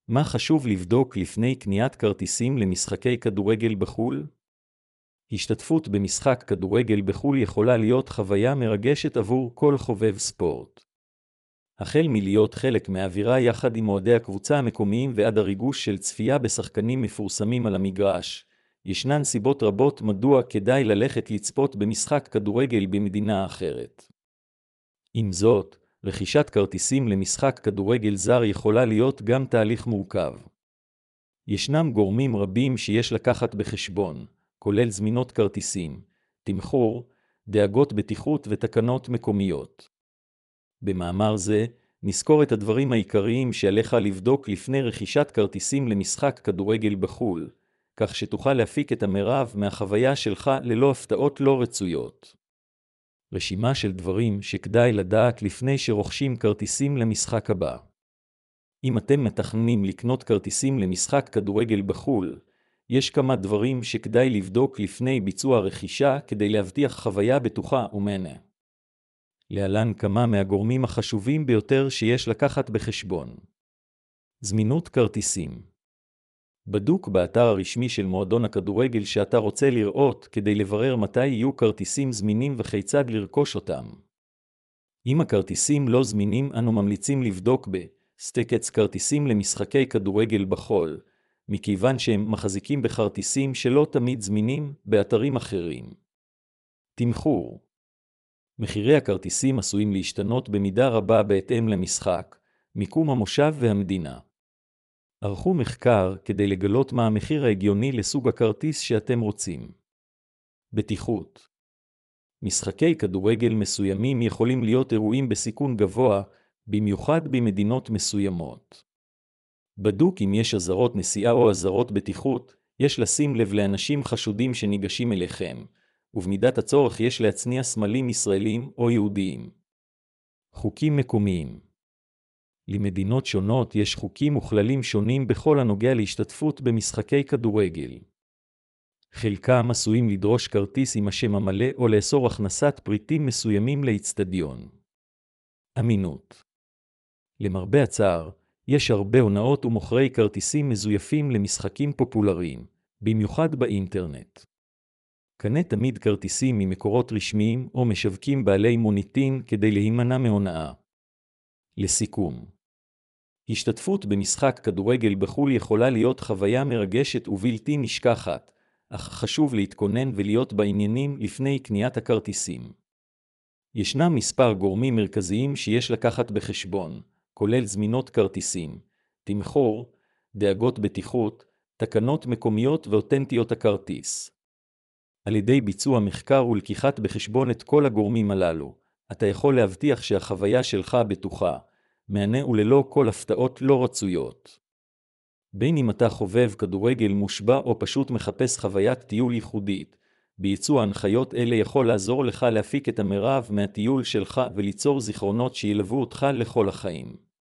מה חשוב לבדוק לפני קניית כרטיסים למשחקי כדורגל בחו"ל? השתתפות במשחק כדורגל בחו"ל יכולה להיות חוויה מרגשת עבור כל חובב ספורט. החל מלהיות חלק מהאווירה יחד עם אוהדי הקבוצה המקומיים ועד הריגוש של צפייה בשחקנים מפורסמים על המגרש, ישנן סיבות רבות מדוע כדאי ללכת לצפות במשחק כדורגל במדינה אחרת. עם זאת, רכישת כרטיסים למשחק כדורגל זר יכולה להיות גם תהליך מורכב. ישנם גורמים רבים שיש לקחת בחשבון, כולל זמינות כרטיסים, תמחור, דאגות בטיחות ותקנות מקומיות. במאמר זה, נזכור את הדברים העיקריים שעליך לבדוק לפני רכישת כרטיסים למשחק כדורגל בחו"ל, כך שתוכל להפיק את המרב מהחוויה שלך ללא הפתעות לא רצויות. רשימה של דברים שכדאי לדעת לפני שרוכשים כרטיסים למשחק הבא. אם אתם מתכננים לקנות כרטיסים למשחק כדורגל בחו"ל, יש כמה דברים שכדאי לבדוק לפני ביצוע רכישה כדי להבטיח חוויה בטוחה ומהנה. להלן כמה מהגורמים החשובים ביותר שיש לקחת בחשבון. זמינות כרטיסים. בדוק באתר הרשמי של מועדון הכדורגל שאתה רוצה לראות כדי לברר מתי יהיו כרטיסים זמינים וכיצד לרכוש אותם. אם הכרטיסים לא זמינים, אנו ממליצים לבדוק בסטיקטס כרטיסים למשחקי כדורגל בחו"ל, מכיוון שהם מחזיקים בכרטיסים שלא תמיד זמינים באתרים אחרים. תמחור. מחירי הכרטיסים עשויים להשתנות במידה רבה בהתאם למשחק, מיקום המושב והמדינה. ערכו מחקר כדי לגלות מה המחיר ההגיוני לסוג הכרטיס שאתם רוצים. בטיחות. משחקי כדורגל מסוימים יכולים להיות אירועים בסיכון גבוה, במיוחד במדינות מסוימות. בדוק אם יש אזהרות נסיעה או אזהרות בטיחות, יש לשים לב לאנשים חשודים שניגשים אליכם, ובמידת הצורך יש להצניע סמלים ישראלים או יהודיים. חוקים מקומיים. למדינות שונות יש חוקים וכללים שונים בכל הנוגע להשתתפות במשחקי כדורגל. חלקם עשויים לדרוש כרטיס עם השם המלא או לאסור הכנסת פריטים מסוימים לאצטדיון. אמינות. למרבה הצער, יש הרבה הונאות ומוכרי כרטיסים מזויפים למשחקים פופולריים, במיוחד באינטרנט. קנה תמיד כרטיסים ממקורות רשמיים או משווקים בעלי מוניטין כדי להימנע מהונאה. לסיכום, השתתפות במשחק כדורגל בחו"ל יכולה להיות חוויה מרגשת ובלתי נשכחת, אך חשוב להתכונן ולהיות בעניינים לפני קניית הכרטיסים. ישנם מספר גורמים מרכזיים שיש לקחת בחשבון, כולל זמינות כרטיסים, תמחור, דאגות בטיחות, תקנות מקומיות ואותנטיות הכרטיס. על ידי ביצוע מחקר ולקיחת בחשבון את כל הגורמים הללו, אתה יכול להבטיח שהחוויה שלך בטוחה, מהנה וללא כל הפתעות לא רצויות. בין אם אתה חובב כדורגל מושבע או פשוט מחפש חוויית טיול ייחודית, ביצוע הנחיות אלה יכול לעזור לך להפיק את המרב מהטיול שלך וליצור זיכרונות שילוו אותך לכל החיים.